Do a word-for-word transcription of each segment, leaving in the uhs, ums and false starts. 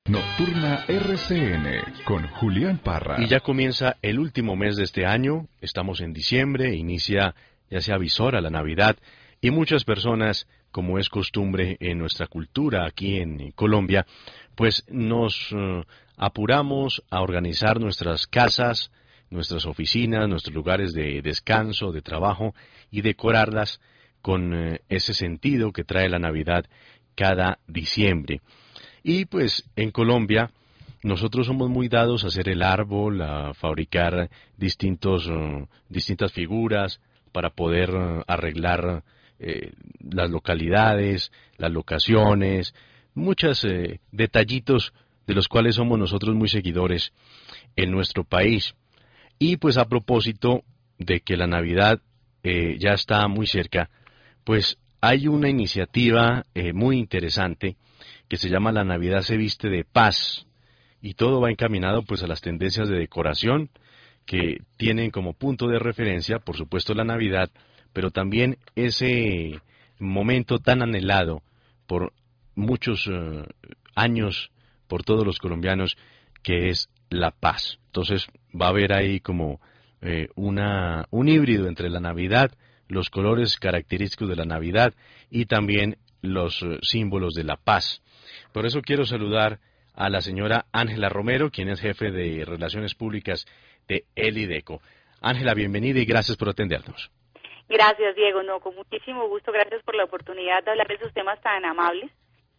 Nocturna R C N con Julián Parra. Y ya comienza el último mes de este año, estamos en diciembre, inicia, ya se avisora la Navidad, y muchas personas, como es costumbre en nuestra cultura aquí en Colombia, pues nos uh, apuramos a organizar nuestras casas, nuestras oficinas, nuestros lugares de descanso, de trabajo, y decorarlas con uh, ese sentido que trae la Navidad cada diciembre. Y pues en Colombia nosotros somos muy dados a hacer el árbol, a fabricar distintos, uh, distintas figuras para poder uh, arreglar eh, las localidades, las locaciones, muchos eh, detallitos de los cuales somos nosotros muy seguidores en nuestro país. Y pues a propósito de que la Navidad eh, ya está muy cerca, pues hay una iniciativa eh, muy interesante que se llama La Navidad se viste de paz, y todo va encaminado pues a las tendencias de decoración que tienen como punto de referencia, por supuesto, la Navidad, pero también ese momento tan anhelado por muchos uh, años por todos los colombianos, que es la paz. Entonces va a haber ahí como eh, una, un híbrido entre la Navidad, los colores característicos de la Navidad y también los uh, símbolos de la paz. Por eso quiero saludar a la señora Ángela Romero, quien es jefe de Relaciones Públicas de Elideco. Ángela, bienvenida y gracias por atendernos. Gracias, Diego. No, con muchísimo gusto. Gracias por la oportunidad de hablar de esos temas tan amables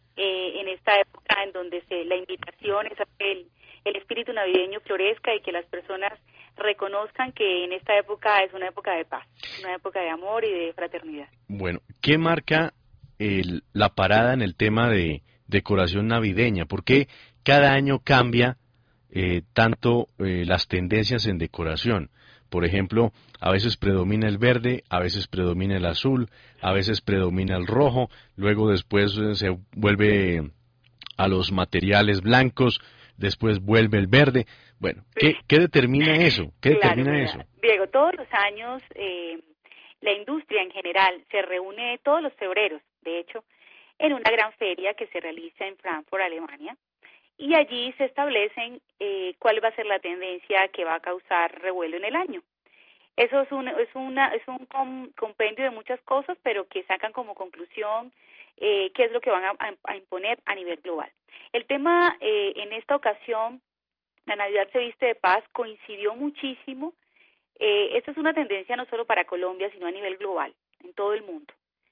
eh, en esta época en donde se, la invitación es a que el, el espíritu navideño florezca y que las personas reconozcan que en esta época es una época de paz, una época de amor y de fraternidad. Bueno, ¿qué marca el, la parada en el tema de decoración navideña? ¿Por qué cada año cambia eh, tanto eh, las tendencias en decoración? Por ejemplo, a veces predomina el verde, a veces predomina el azul, a veces predomina el rojo, luego después eh, se vuelve a los materiales blancos, después vuelve el verde. Bueno, ¿qué, qué determina eso? ¿Qué Claro, determina mira, eso? Diego, todos los años eh, la industria en general se reúne todos los febreros, de hecho, en una gran feria que se realiza en Frankfurt, Alemania, y allí se establecen eh, cuál va a ser la tendencia que va a causar revuelo en el año. Eso es un, es una, es un com, compendio de muchas cosas, pero que sacan como conclusión eh, qué es lo que van a, a imponer a nivel global. El tema eh, en esta ocasión, la Navidad se viste de paz, coincidió muchísimo. Eh, esta es una tendencia no solo para Colombia, sino a nivel global, en todo el mundo.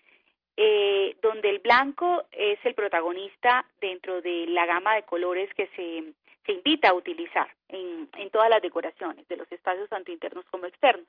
Eh, donde el blanco es el protagonista dentro de la gama de colores que se, se invita a utilizar en, en todas las decoraciones de los espacios tanto internos como externos.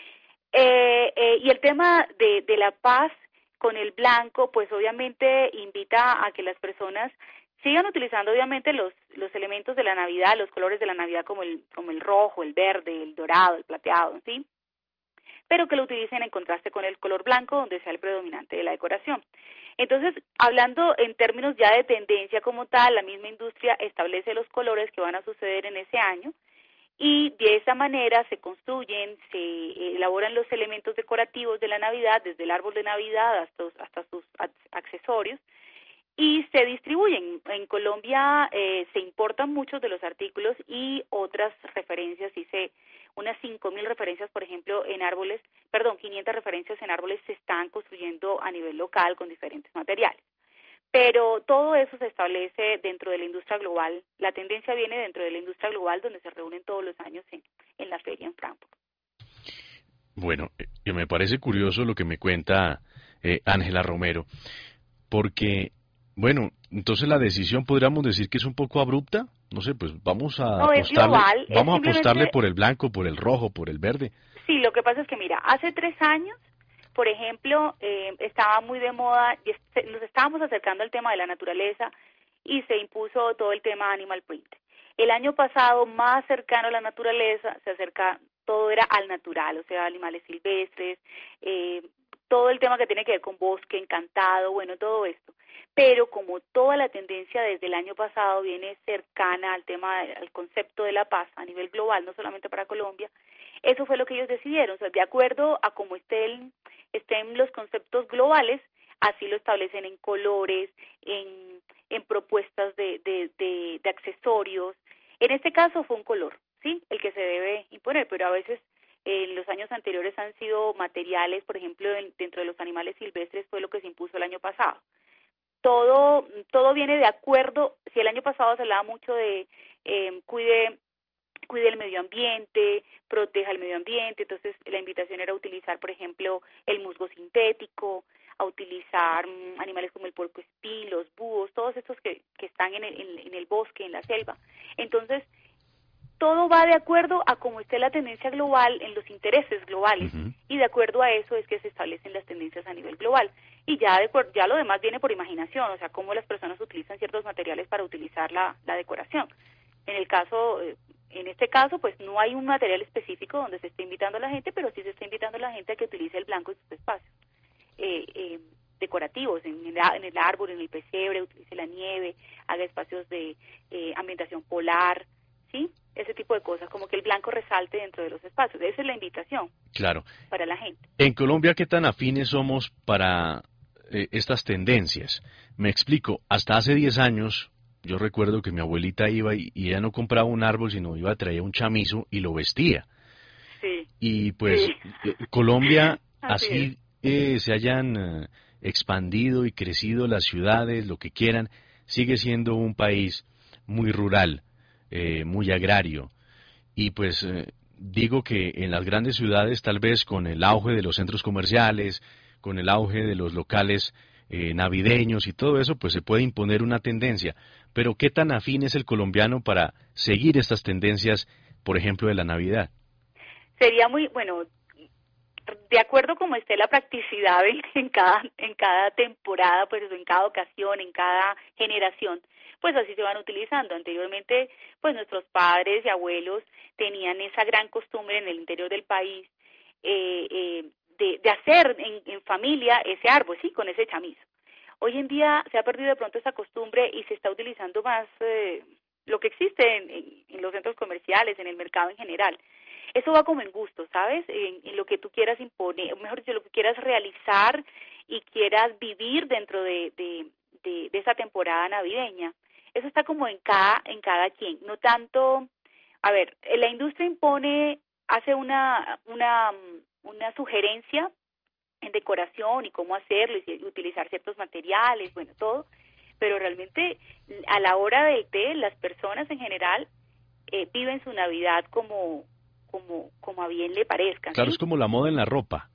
Eh, eh, y el tema de, de la paz con el blanco, pues obviamente invita a que las personas sigan utilizando obviamente los, los elementos de la Navidad, los colores de la Navidad como el, como el rojo, el verde, el dorado, el plateado, ¿sí? Pero que lo utilicen en contraste con el color blanco, donde sea el predominante de la decoración. Entonces, hablando en términos ya de tendencia como tal, la misma industria establece los colores que van a suceder en ese año, y de esa manera se construyen, se elaboran los elementos decorativos de la Navidad, desde el árbol de Navidad hasta, hasta sus accesorios, y se distribuyen. En Colombia eh, se importan muchos de los artículos y otras referencias, hice unas cinco mil referencias, por ejemplo, en árboles, perdón, quinientas referencias en árboles se están construyendo a nivel local con diferentes materiales. Pero todo eso se establece dentro de la industria global. La tendencia viene dentro de la industria global, donde se reúnen todos los años en, en la feria en Frankfurt. Bueno, eh, me parece curioso lo que me cuenta eh, Ángela Romero, porque, bueno, entonces la decisión podríamos decir que es un poco abrupta. No sé, pues vamos a no, es apostarle, global, vamos es a apostarle simplemente... por el blanco, por el rojo, por el verde. Sí, lo que pasa es que, mira, hace tres años, por ejemplo, eh, estaba muy de moda, y nos estábamos acercando al tema de la naturaleza y se impuso todo el tema animal print. El año pasado, más cercano a la naturaleza, se acerca, todo era al natural, o sea, animales silvestres, eh, todo el tema que tiene que ver con bosque encantado, bueno, todo esto. Pero como toda la tendencia desde el año pasado viene cercana al tema, al concepto de la paz a nivel global, no solamente para Colombia, eso fue lo que ellos decidieron, o sea, de acuerdo a cómo estén, estén los conceptos globales, así lo establecen en colores, en, en propuestas de, de, de, de accesorios. En este caso fue un color, ¿sí? El que se debe imponer, pero a veces eh, en los años anteriores han sido materiales, por ejemplo, en, dentro de los animales silvestres fue lo que se impuso el año pasado. Todo, todo viene de acuerdo. Si el año pasado se hablaba mucho de eh, cuide, cuide el medio ambiente, proteja el medio ambiente, entonces la invitación era utilizar, por ejemplo, el musgo sintético, a utilizar um, animales como el puercoespín, los búhos, todos estos que, que están en el, en, en el bosque, en la selva. Entonces, todo va de acuerdo a cómo esté la tendencia global en los intereses globales, uh-huh. y de acuerdo a eso es que se establecen las tendencias a nivel global. Y ya de, ya lo demás viene por imaginación, o sea, cómo las personas utilizan ciertos materiales para utilizar la, la decoración. En el caso, en este caso, pues no hay un material específico donde se esté invitando a la gente, pero sí se está invitando a la gente a que utilice el blanco en sus espacios eh, eh, decorativos, en el, en el árbol, en el pesebre, utilice la nieve, haga espacios de eh, ambientación polar, ¿sí? Ese tipo de cosas, como que el blanco resalte dentro de los espacios. Esa es la invitación. Claro. Para la gente. En Colombia, ¿qué tan afines somos para eh, estas tendencias? Me explico, hasta hace diez años, yo recuerdo que mi abuelita iba y, y ella no compraba un árbol, sino iba a traer un chamizo y lo vestía. Sí. Y pues sí. eh, Colombia, así, así eh, se hayan eh, expandido y crecido las ciudades, lo que quieran, sigue siendo un país muy rural. Eh, muy agrario, y pues eh, digo que en las grandes ciudades, tal vez con el auge de los centros comerciales, con el auge de los locales eh, navideños y todo eso, pues se puede imponer una tendencia, pero ¿qué tan afín es el colombiano para seguir estas tendencias, por ejemplo, de la Navidad? Sería muy, bueno, de acuerdo como esté la practicidad en, en cada en cada temporada, pues en cada ocasión, en cada generación, pues así se van utilizando. Anteriormente, pues nuestros padres y abuelos tenían esa gran costumbre en el interior del país eh, eh, de, de hacer en, en familia ese árbol, sí, con ese chamizo. Hoy en día se ha perdido de pronto esa costumbre y se está utilizando más eh, lo que existe en, en, en los centros comerciales, en el mercado en general. Eso va como en gusto, ¿sabes? En, en lo que tú quieras imponer, mejor dicho, lo que quieras realizar y quieras vivir dentro de, de, de, de esa temporada navideña. Eso está como en cada, en cada quien. No tanto, a ver, la industria impone, hace una, una, una sugerencia en decoración y cómo hacerlo y utilizar ciertos materiales, bueno, todo, pero realmente a la hora del té, las personas en general eh, viven su Navidad como como como a bien le parezcan. Claro, ¿sí? Es como la moda en la ropa.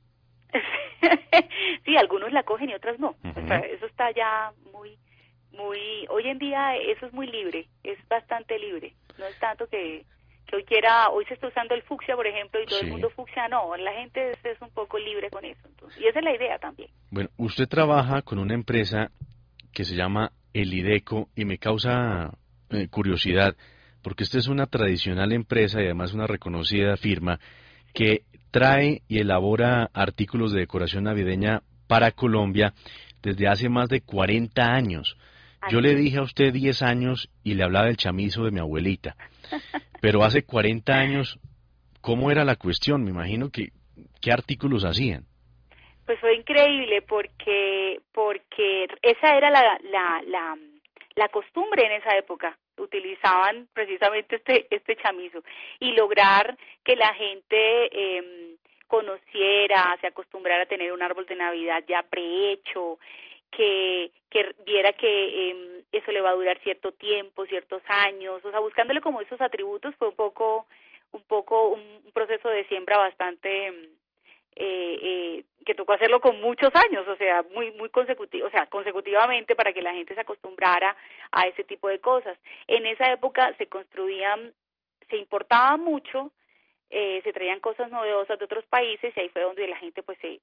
Sí, algunos la cogen y otras no. Uh-huh. O sea, eso está ya muy, muy, hoy en día eso es muy libre, es bastante libre. No es tanto que, que hoy quiera, hoy se está usando el fucsia, por ejemplo, y todo sí. el mundo fucsia, no, la gente es, es un poco libre con eso. Entonces, y esa es la idea también. Bueno, usted trabaja con una empresa que se llama El IDECO y me causa eh, curiosidad, porque esta es una tradicional empresa y además una reconocida firma que trae y elabora artículos de decoración navideña para Colombia desde hace más de cuarenta años. Yo le dije a usted diez años y le hablaba del chamizo de mi abuelita, pero hace cuarenta años, ¿cómo era la cuestión? Me imagino que, ¿qué artículos hacían? Pues fue increíble porque porque esa era la, la, la, la costumbre en esa época. Utilizaban precisamente este este chamizo y lograr que la gente eh, conociera, se acostumbrara a tener un árbol de Navidad ya prehecho, que que viera que eh, eso le va a durar cierto tiempo, ciertos años, o sea, buscándole como esos atributos fue un poco un poco un, un proceso de siembra bastante Eh, eh, que tocó hacerlo con muchos años, o sea, muy muy consecutivo, o sea, consecutivamente para que la gente se acostumbrara a ese tipo de cosas. En esa época se construían, se importaba mucho, eh, se traían cosas novedosas de otros países y ahí fue donde la gente pues se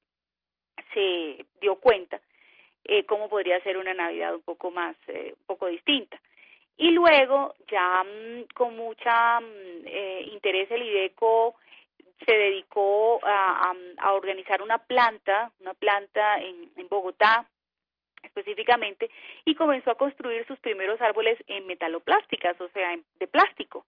se dio cuenta eh, cómo podría ser una Navidad un poco más, eh, un poco distinta. Y luego ya mmm, con mucha mmm, eh, interés el IDECO se dedicó a, a, a organizar una planta, una planta en, en Bogotá específicamente, y comenzó a construir sus primeros árboles en metaloplásticas, o sea, en, de plástico.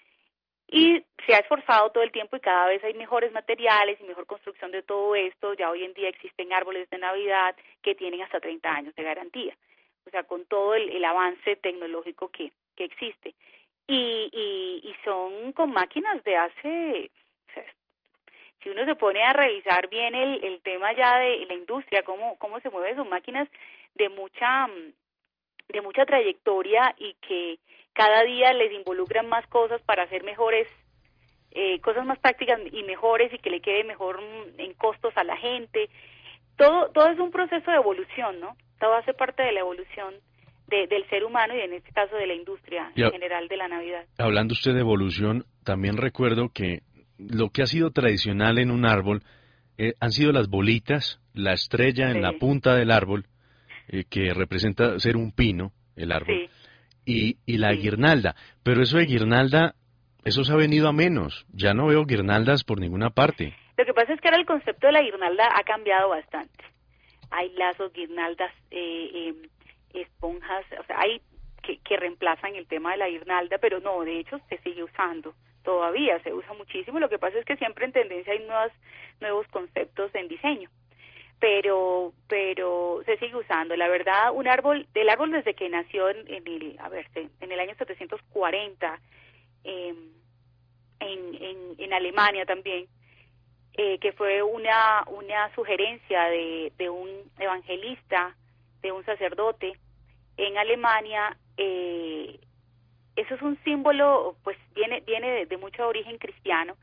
Y se ha esforzado todo el tiempo y cada vez hay mejores materiales y mejor construcción de todo esto. Ya hoy en día existen árboles de Navidad que tienen hasta treinta años de garantía. o sea, con todo el, el avance tecnológico que, que existe. Y, y, y son con máquinas de hace, o sea, si uno se pone a revisar bien el, el tema ya de la industria, cómo, cómo se mueven, son máquinas de mucha, de mucha trayectoria y que cada día les involucran más cosas para hacer mejores, eh, cosas más prácticas y mejores y que le quede mejor en costos a la gente. Todo, todo es un proceso de evolución, ¿no? Todo hace parte de la evolución de, del ser humano y en este caso de la industria en general de la Navidad. Hablando usted de evolución, también recuerdo que lo que ha sido tradicional en un árbol eh, han sido las bolitas, la estrella en sí. la punta del árbol, eh, que representa ser un pino, el árbol, sí. y, y la sí. guirnalda. Pero eso de guirnalda, eso se ha venido a menos. Ya no veo guirnaldas por ninguna parte. Lo que pasa es que ahora el concepto de la guirnalda ha cambiado bastante. Hay lazos, guirnaldas, eh, eh, esponjas, o sea, hay que, que reemplazan el tema de la guirnalda, pero no, de hecho se sigue usando. Todavía se usa muchísimo. Lo que pasa es que siempre en tendencia hay nuevas, nuevos conceptos en diseño. Pero pero se sigue usando. La verdad, un árbol, el árbol desde que nació en, en el, a ver, en el año setecientos cuarenta, eh, en, en, en Alemania también, Eh, que fue una una sugerencia de, de un evangelista, de un sacerdote en Alemania. Eh, eso es un símbolo, pues viene viene de, de mucho origen cristiano,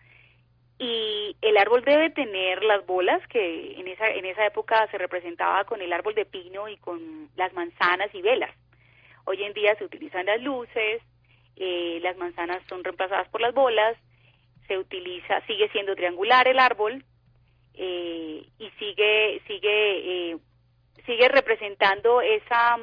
y el árbol debe tener las bolas que en esa en esa época se representaba con el árbol de pino y con las manzanas y velas. Hoy en día se utilizan las luces, eh, las manzanas son reemplazadas por las bolas. Se utiliza, sigue siendo triangular el árbol, eh, y sigue sigue eh, sigue representando esa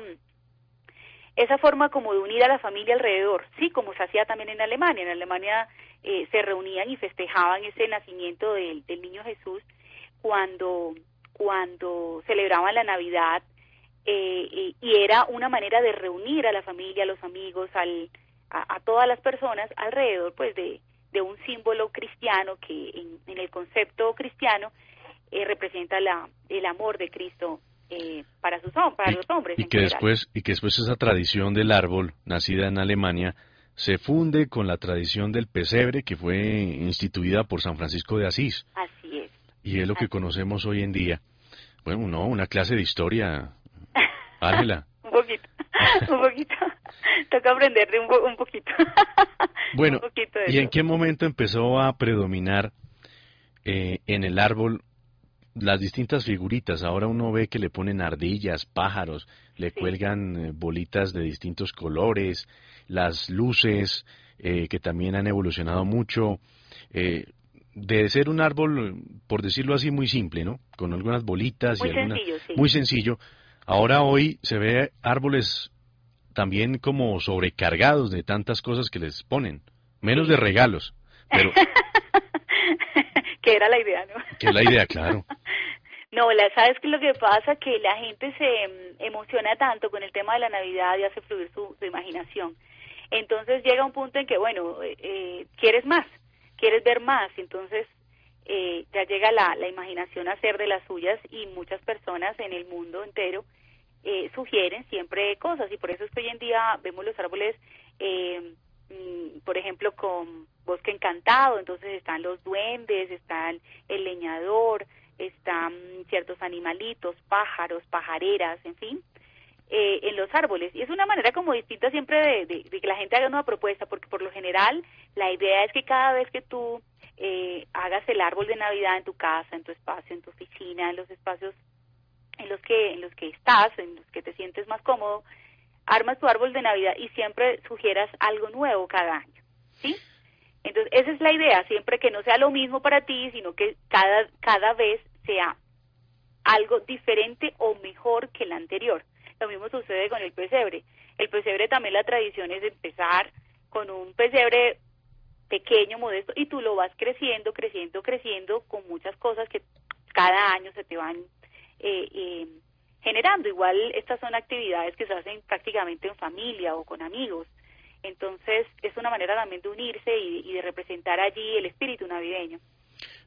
esa forma como de unir a la familia alrededor, sí, como se hacía también en Alemania. En Alemania eh, se reunían y festejaban ese nacimiento del, del niño Jesús cuando cuando celebraban la Navidad, eh, eh, y era una manera de reunir a la familia, a los amigos, al a, a todas las personas alrededor, pues de de un símbolo cristiano que en, en el concepto cristiano eh, representa la, el amor de Cristo eh, para sus para y, los hombres. Y en que general. después y que después esa tradición del árbol nacida en Alemania se funde con la tradición del pesebre que fue instituida por San Francisco de Asís. Así es. Y es lo que Así conocemos hoy en día. Bueno, no, una clase de historia, Ángela. un poquito, un poquito. Toca aprender de un, un poquito. Bueno, un poquito de ¿y eso. en qué momento empezó a predominar eh, en el árbol las distintas figuritas? Ahora uno ve que le ponen ardillas, pájaros, le sí. cuelgan eh, bolitas de distintos colores, las luces eh, que también han evolucionado mucho, eh, de ser un árbol, por decirlo así, muy simple, ¿no? Con algunas bolitas muy y algunas... Sencillo, sí. Muy sencillo. Ahora hoy se ve árboles también como sobrecargados de tantas cosas que les ponen, menos sí. de regalos, pero... que era la idea, ¿no? Que es la idea, claro. No, la, ¿sabes qué es lo que pasa? Que la gente se um, emociona tanto con el tema de la Navidad y hace fluir su, su imaginación. Entonces llega un punto en que, bueno, eh, eh, quieres más, quieres ver más, entonces eh, ya llega la, la imaginación a hacer de las suyas, y muchas personas en el mundo entero Eh, sugieren siempre cosas, y por eso es que hoy en día vemos los árboles, eh, mm, por ejemplo, con bosque encantado. Entonces están los duendes, están el leñador, están ciertos animalitos, pájaros, pajareras, en fin, eh, en los árboles. Y es una manera como distinta siempre de, de, de que la gente haga una propuesta, porque por lo general la idea es que cada vez que tú eh, hagas el árbol de Navidad en tu casa, en tu espacio, en tu oficina, en los espacios en los que en los que estás, en los que te sientes más cómodo, armas tu árbol de Navidad y siempre sugieras algo nuevo cada año, ¿sí? Entonces, esa es la idea, siempre que no sea lo mismo para ti, sino que cada cada vez sea algo diferente o mejor que el anterior. Lo mismo sucede con el pesebre. El pesebre también, la tradición es empezar con un pesebre pequeño, modesto, y tú lo vas creciendo, creciendo, creciendo con muchas cosas que cada año se te van Eh, eh, generando. Igual estas son actividades que se hacen prácticamente en familia o con amigos, entonces es una manera también de unirse y, y de representar allí el espíritu navideño.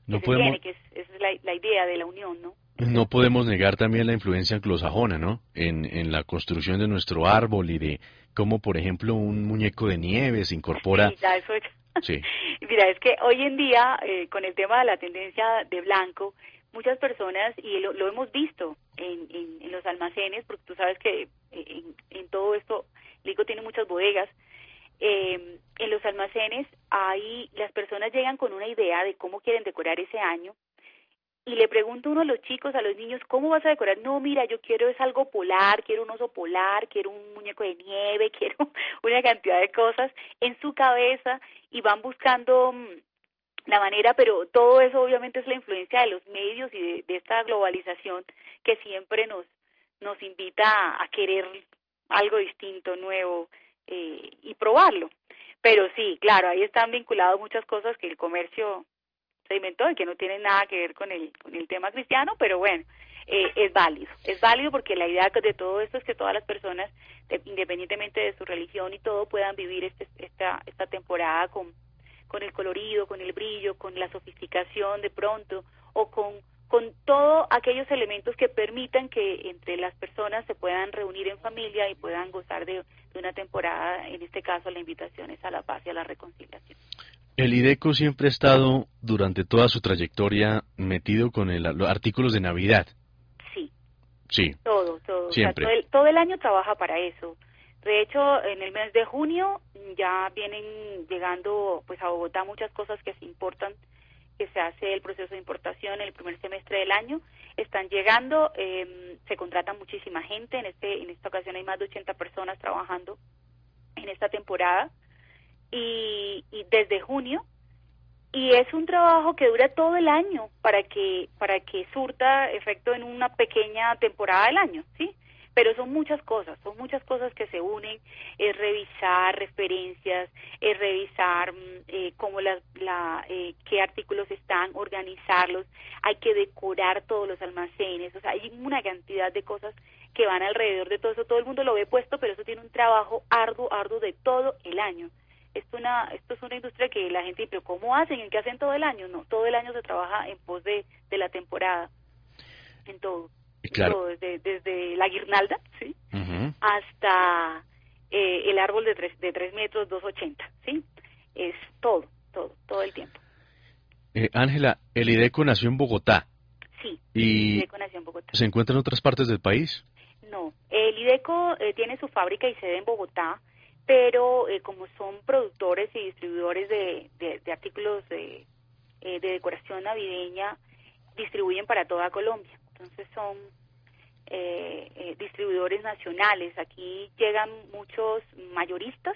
No que se podemos, tiene, que es, es la, la idea de la unión, ¿no? no podemos negar también la influencia anglosajona, ¿no? En, en la construcción de nuestro árbol y de cómo, por ejemplo, un muñeco de nieve se incorpora. Sí, ya eso es. Sí. Mira, es que hoy en día, eh, con el tema de la tendencia de blanco, muchas personas, y lo, lo hemos visto en, en, en los almacenes, porque tú sabes que en, en todo esto, Lico tiene muchas bodegas, eh, en los almacenes hay, las personas llegan con una idea de cómo quieren decorar ese año, y le pregunta uno a los chicos, a los niños, ¿cómo vas a decorar? No, mira, yo quiero es algo polar, quiero un oso polar, quiero un muñeco de nieve, quiero una cantidad de cosas en su cabeza, y van buscando la manera, pero todo eso obviamente es la influencia de los medios y de, de esta globalización que siempre nos nos invita a, a querer algo distinto, nuevo, eh, y probarlo. Pero sí, claro, ahí están vinculadas muchas cosas que el comercio se inventó y que no tienen nada que ver con el con el tema cristiano, pero bueno, eh, es válido, es válido porque la idea de todo esto es que todas las personas, de, independientemente de su religión y todo, puedan vivir este, esta esta temporada con con el colorido, con el brillo, con la sofisticación de pronto, o con, con todos aquellos elementos que permitan que entre las personas se puedan reunir en familia y puedan gozar de, de una temporada, en este caso la invitación es a la paz y a la reconciliación. El IDECO siempre ha estado, durante toda su trayectoria, metido con el, los artículos de Navidad. Sí. Sí. Todo, todo. Siempre. O sea, todo, el, todo el año trabaja para eso. De hecho, en el mes de junio ya vienen llegando pues a Bogotá muchas cosas que se importan, que se hace el proceso de importación en el primer semestre del año. Están llegando, eh, se contrata muchísima gente. En este en esta ocasión hay más de ochenta personas trabajando en esta temporada y, y desde junio. Y es un trabajo que dura todo el año para que para que surta efecto en una pequeña temporada del año, ¿sí? Pero son muchas cosas, son muchas cosas que se unen, es revisar referencias, es revisar eh, cómo la, la eh, qué artículos están, organizarlos, hay que decorar todos los almacenes, o sea, hay una cantidad de cosas que van alrededor de todo eso, todo el mundo lo ve puesto, pero eso tiene un trabajo arduo, arduo de todo el año. Esto, una, esto es una industria que la gente dice, pero ¿cómo hacen? ¿En qué hacen todo el año? No, todo el año se trabaja en pos de, de la temporada, en todo. Claro. Todo, desde, desde la guirnalda, ¿sí? Uh-huh. Hasta eh, el árbol de tres, de tres metros, dos ochenta, ¿sí? Es todo, todo, todo el tiempo. Eh, Ángela, el IDECO nació en Bogotá. Sí, y el IDECO nació en Bogotá. ¿Se encuentra en otras partes del país? No, el IDECO eh, tiene su fábrica y sede en Bogotá, pero eh, como son productores y distribuidores de, de, de artículos de, eh, de decoración navideña, distribuyen para toda Colombia. Entonces son eh, eh, distribuidores nacionales. Aquí llegan muchos mayoristas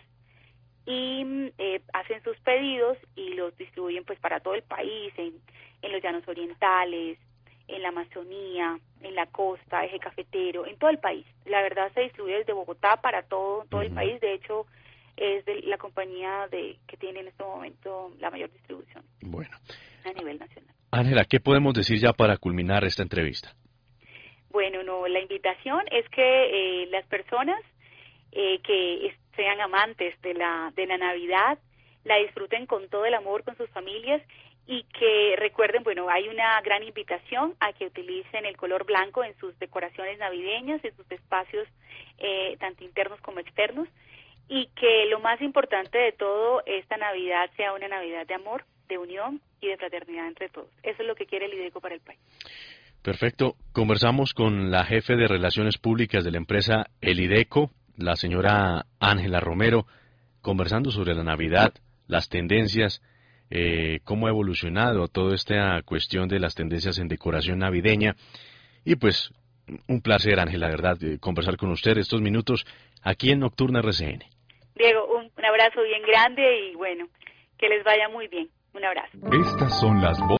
y eh, hacen sus pedidos y los distribuyen pues para todo el país, en, en los llanos orientales, en la Amazonía, en la costa, eje cafetero, en todo el país. La verdad se distribuye desde Bogotá para todo todo uh-huh. el país. De hecho, es de la compañía de que tiene en este momento la mayor distribución. Bueno. A nivel nacional. Ángela, ¿qué podemos decir ya para culminar esta entrevista? Bueno, no, la invitación es que eh, las personas eh, que sean amantes de la de la Navidad la disfruten con todo el amor con sus familias y que recuerden, bueno, hay una gran invitación a que utilicen el color blanco en sus decoraciones navideñas, en sus espacios eh, tanto internos como externos, y que lo más importante de todo, esta Navidad sea una Navidad de amor, de unión y de fraternidad entre todos. Eso es lo que quiere el IDECO para el país. Perfecto. Conversamos con la jefe de Relaciones Públicas de la empresa El IDECO, la señora Ángela Romero, conversando sobre la Navidad, las tendencias, eh, cómo ha evolucionado toda esta cuestión de las tendencias en decoración navideña. Y pues, un placer, Ángela, verdad, de conversar con usted estos minutos aquí en Nocturna R C N. Diego, un, un abrazo bien grande y bueno, que les vaya muy bien. Un abrazo. Estas son las